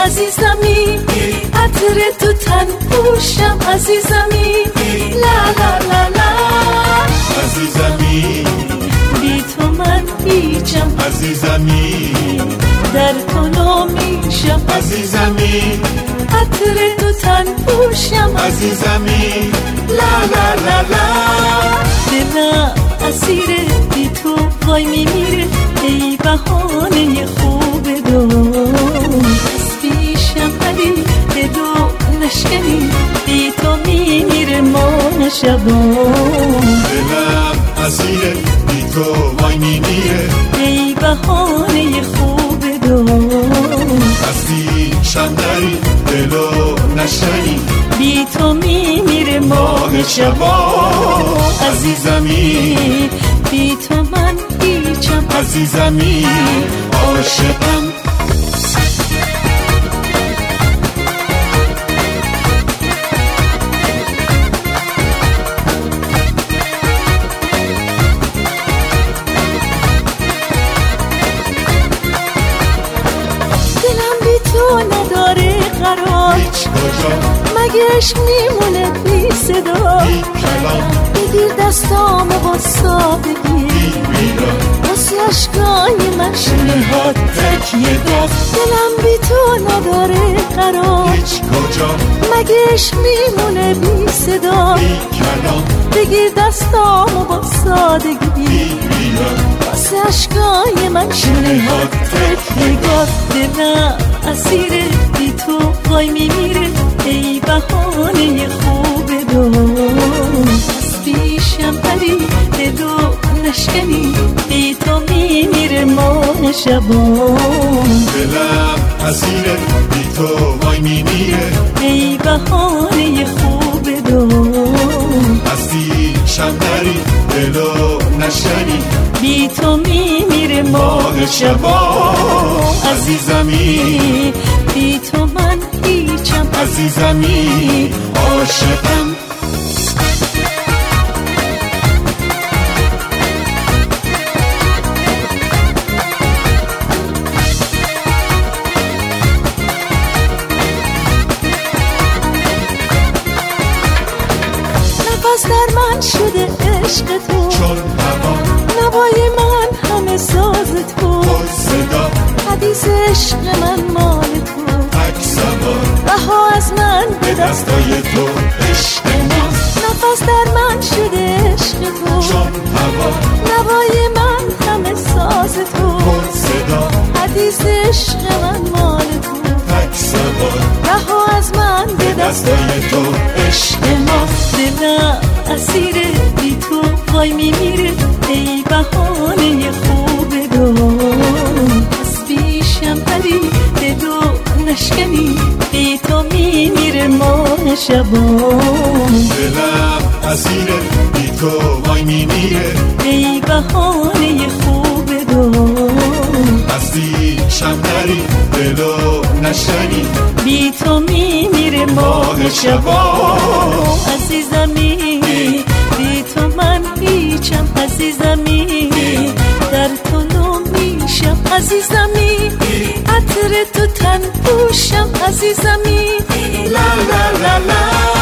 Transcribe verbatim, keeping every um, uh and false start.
عزیزمی، عطر تو تن پوشم عزیزمی، لا لا لا لا عزیزمی، بی تو من هیچم عزیزمی، در تو نمیشم عزیزمی، عطر تو تن پوشم عزیزمی، لا لا لا لا دلم اسیر بی تو وای میمیره، ای بهانه خوب دو از پیشم ولی دلو نشکنی، بی تو میمیره ما شبا دلم اسیر بی تو وای میمیره، ای بهانه خوب دو از پیشم نری دلو نشکنی، بی تو میمیره ماه شبا عزیزمی، بی تو من هیچم عزیزمی، عاشقم. دلم بی تو نداره قرار، هیچ کجا مگهش میمونه بی صدا، بی کلام بگیر دستامو با سادگی، بی بیران واسه اشکای من نهاد تکیه داد، دلم بی تو نداره قرار، هیچ کجا مگهش میمونه بی صدا، بی کلام بگیر دستامو با سادگی، بی بیران واسه اشکای من نهاد تکیه داد، دلم اسیر بی تو وای میمیره، ای بهانه خوب دو از پیشم پری دلو نشکنی، بی تو میمیره ما شبا دلم اسیر بی تو وای میمیره، ای بهانه خوب دو از پیشم نری دلو نشکنی، بی تو میمیره ماه شبا عزیزمی، بی تو من هیچم عزیزمی، عاشقم. نفس در من شده عشق تو، چون هوا نوای من همه ساز تو، پر صدا حدیث عشق من مال تو، تک سوار رها از من به دستای تو، عشق ماست نفس در من شده عشق تو، چون هوا نوای من همه ساز تو، پر صدا حدیث عشق من مال تو، تک سوار رها از من به دستای تو، عشق ماست دلم اسیر بی تو وای میمیره، ای بهانه خوب دو از پیشم پری دلو نشکنی، بی تو میمیره ماه شبا دلم اسیر بی تو وای میمیره، ای بهانه خوب دو از پیشم نری دلو نشکنی، بی تو میمیره ماه شبا عزیزمی، بی تو من هیچم عزیزمی، در تو نمیشم عزیزمی، عطر تو تن پوشم عزیزمی، لا لا لا لا